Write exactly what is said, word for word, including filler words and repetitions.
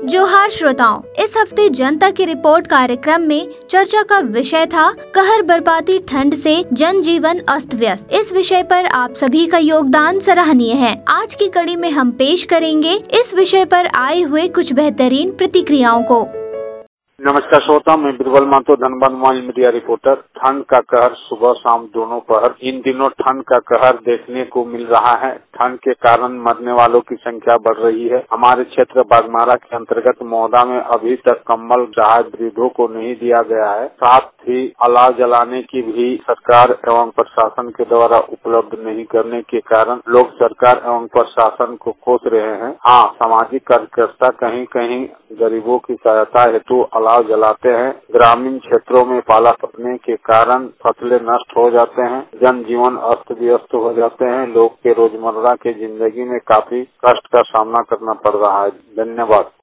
जोहार श्रोताओं, इस हफ्ते जनता की रिपोर्ट कार्यक्रम में चर्चा का विषय था कहर बरपाती ठंड से जनजीवन अस्त व्यस्त। इस विषय पर आप सभी का योगदान सराहनीय है। आज की कड़ी में हम पेश करेंगे इस विषय पर आए हुए कुछ बेहतरीन प्रतिक्रियाओं को। नमस्कार श्रोता, मैं Birbal Mahto, Dhanbad mobile media reporter. ठंड का कहर सुबह शाम दोनों पहर। इन दिनों ठंड का कहर देखने को मिल रहा है। ठंड के कारण मरने वालों की संख्या बढ़ रही है। हमारे क्षेत्र बागमारा के अंतर्गत मौदा में अभी तक कंबल चाहे वृद्धों को नहीं दिया गया है। साथ ही अलाव जलाने की भी सरकार एवं प्रशासन के द्वारा उपलब्ध नहीं करने के कारण लोग सरकार एवं प्रशासन को कोस रहे हैं। हाँ, सामाजिक कार्यकर्ता कहीं कहीं गरीबों की सहायता हेतु अलाव जलाते हैं। ग्रामीण क्षेत्रों में पाला पड़ने के कारण फसलें नष्ट हो जाते हैं, जनजीवन अस्त व्यस्त हो जाते हैं। लोग के रोजमर्रा के जिंदगी में काफी कष्ट का सामना करना पड़ रहा है। धन्यवाद।